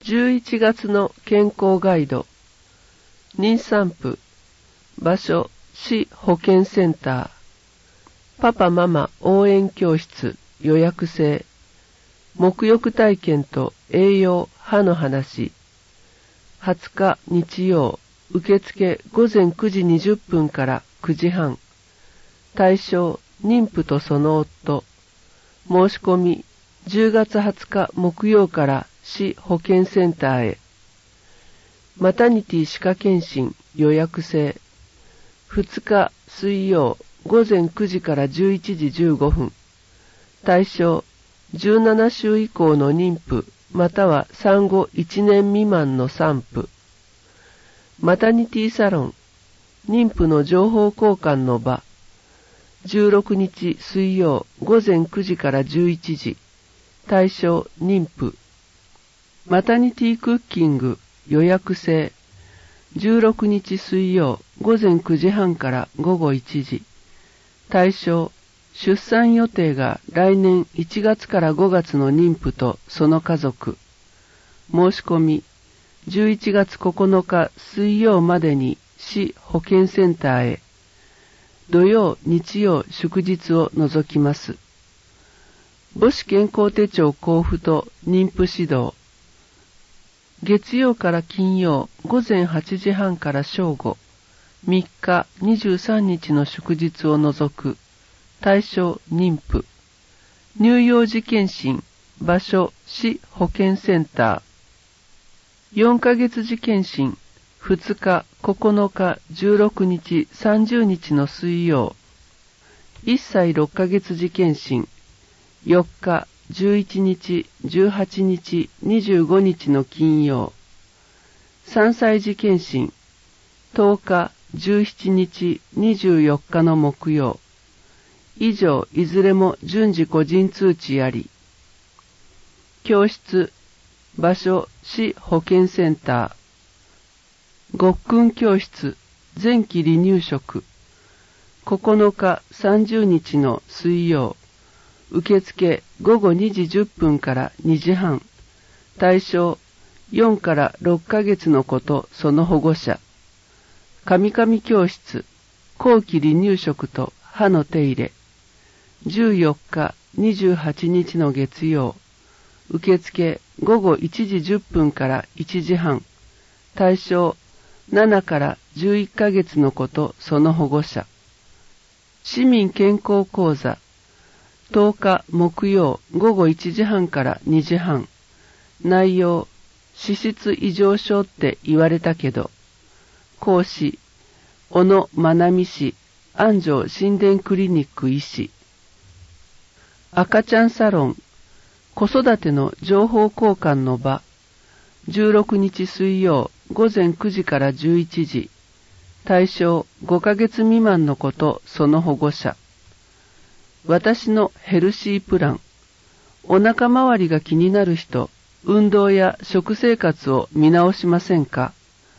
11月の健康ガイド。妊産婦。場所、市保健センター。パパママ応援教室予約制。沐浴体験と栄養歯の話。20日日曜、受付午前9時20分から9時半。対象、妊婦とその夫。申し込み、10月20日木曜から市保健センターへ。マタニティ歯科検診予約制。2日水曜午前9時から11時15分。対象、17週以降の妊婦または産後1年未満の産婦。マタニティサロン、妊婦の情報交換の場。16日水曜午前9時から11時。対象、妊婦。マタニティクッキング予約制。16日水曜午前9時半から午後1時。対象、出産予定が来年1月から5月の妊婦とその家族。申し込み、11月9日水曜までに市保健センターへ。土曜、日曜、祝日を除きます。母子健康手帳交付と妊婦指導。月曜から金曜午前8時半から正午。3日、23日の祝日を除く。対象、妊婦。乳幼児検診。場所、市保健センター。4ヶ月時検診。2日、9日、16日、30日の水曜。1歳6ヶ月時検診。4日、11日、18日、25日の金曜。3歳児検診。10日、17日、24日の木曜。以上、いずれも順次個人通知あり。教室。場所、市保健センター。ごっくん教室。前期離乳食。9日、30日の水曜。受付午後2時10分から2時半。対象、4から6ヶ月の子とその保護者。カミカミ教室。後期離乳食と歯の手入れ。14日、28日の月曜。受付午後1時10分から1時半。対象、7から11ヶ月の子とその保護者。市民健康講座。10日木曜午後1時半から2時半。内容、脂質異常症って言われたけど。講師、小野真奈美氏、安城心電クリニック医師。赤ちゃんサロン、子育ての情報交換の場。16日水曜午前9時から11時。対象、5ヶ月未満の子とその保護者。私のヘルシープラン。お腹周りが気になる人、運動や食生活を見直しませんか？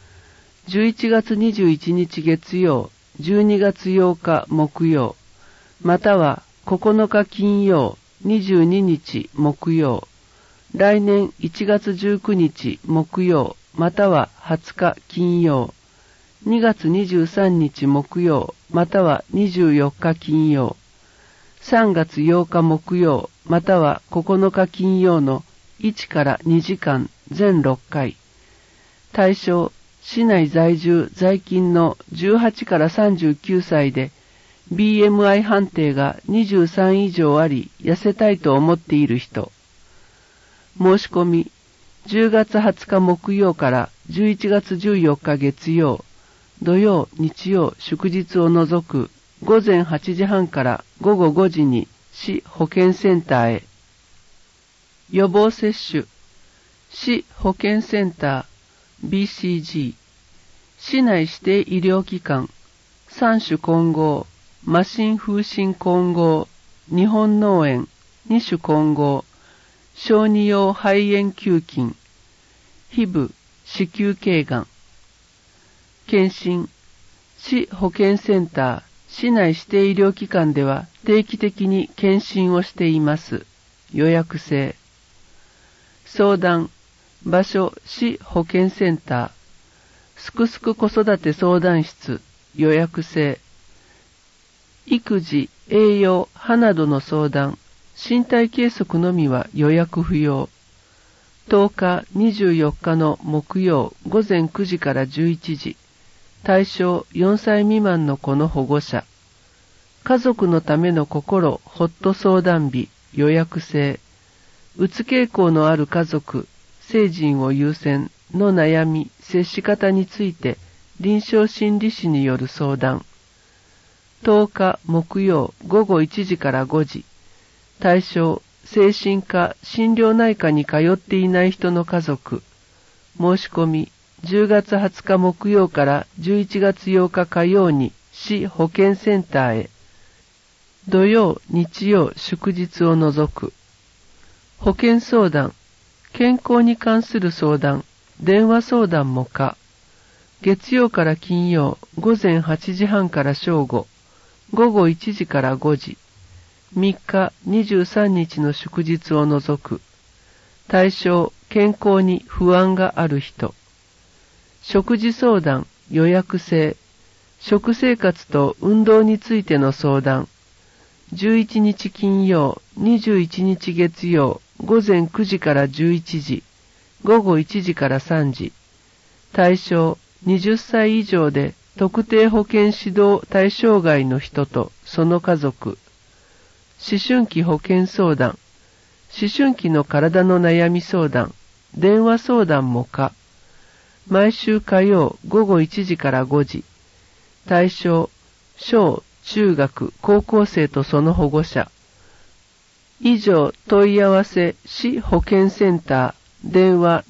11 月21日月曜、12月8日木曜、または9日金曜、22日木曜、来年1月19日木曜、または20日金曜、2月23日木曜、または24日金曜、3月8日木曜、または9日金曜の1から2時間全6回。対象、市内在住在勤の18から39歳で BMI 判定が23以上あり痩せたいと思っている人。申し込み、10月20日木曜から11月14日月曜、土曜、日曜、祝日を除く午前8時半から午後5時に市保健センターへ。予防接種。市保健センター BCG。市内指定医療機関。三種混合。麻疹風疹混合。日本脳炎。二種混合。小児用肺炎球菌。皮膚、子宮頸がん。検診。市保健センター。市内指定医療機関では定期的に検診をしています。予約制。相談、 場所、市保健センター。すくすく子育て相談室、予約制。育児、栄養、歯などの相談、身体計測のみは予約不要。10日、24日の木曜午前9時から11時。対象4歳未満の子の保護者。家族のための心ホット相談日、予約制。うつ傾向のある家族、成人を優先の悩み、接し方について臨床心理士による相談。10日木曜午後1時から5時。対象、精神科、心療内科に通っていない人の家族。申し込み、10月20日木曜から11月8日火曜に市保健センターへ。土曜、日曜、祝日を除く。保健相談、健康に関する相談、電話相談も可。月曜から金曜、午前8時半から正午、午後1時から5時。3日、23日の祝日を除く。対象、健康に不安がある人。食事相談、予約制。食生活と運動についての相談。11日金曜、21日月曜、午前9時から11時、午後1時から3時。対象、20歳以上で特定保健指導対象外の人とその家族。思春期保健相談。思春期の体の悩み相談。電話相談も可。毎週火曜午後1時から5時。対象、小、中学、高校生とその保護者。以上問い合わせ市保健センター電話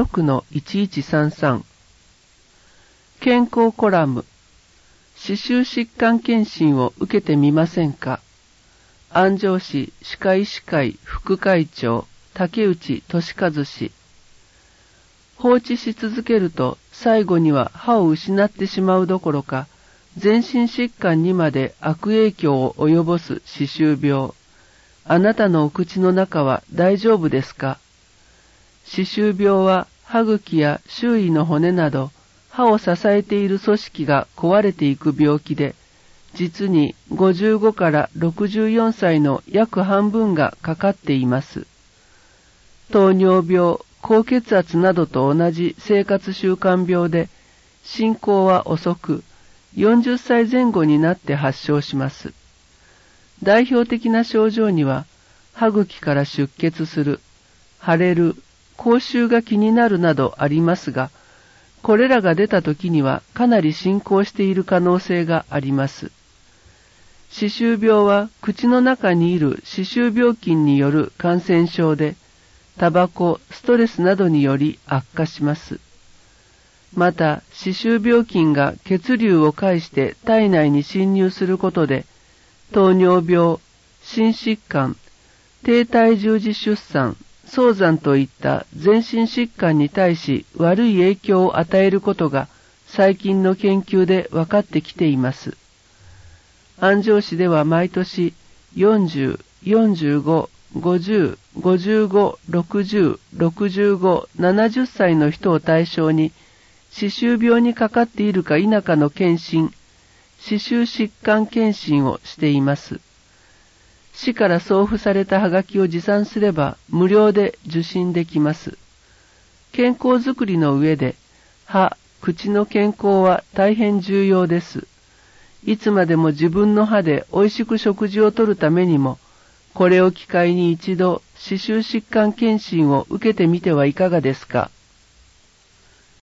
76-1133。健康コラム。歯周疾患検診を受けてみませんか。安城市歯科医師会副会長竹内俊和氏。放置し続けると最後には歯を失ってしまうどころか全身疾患にまで悪影響を及ぼす歯周病。あなたのお口の中は大丈夫ですか。歯周病は歯茎や周囲の骨など歯を支えている組織が壊れていく病気で、実に55から64歳の約半分がかかっています。糖尿病、高血圧などと同じ生活習慣病で、進行は遅く、40歳前後になって発症します。代表的な症状には、歯茎から出血する、腫れる、口臭が気になるなどありますが、これらが出た時にはかなり進行している可能性があります。歯周病は口の中にいる歯周病菌による感染症で、タバコ、ストレスなどにより悪化します。また、歯周病菌が血流を介して体内に侵入することで、糖尿病、心疾患、低体重児出産、早産といった全身疾患に対し悪い影響を与えることが最近の研究で分かってきています。安城市では毎年40、45、50、55、60、65、70歳の人を対象に歯周病にかかっているか否かの検診、歯周疾患検診をしています。市から送付されたハガキを持参すれば無料で受診できます。健康づくりの上で、歯、口の健康は大変重要です。いつまでも自分の歯で美味しく食事をとるためにも、これを機会に一度歯周疾患検診を受けてみてはいかがですか。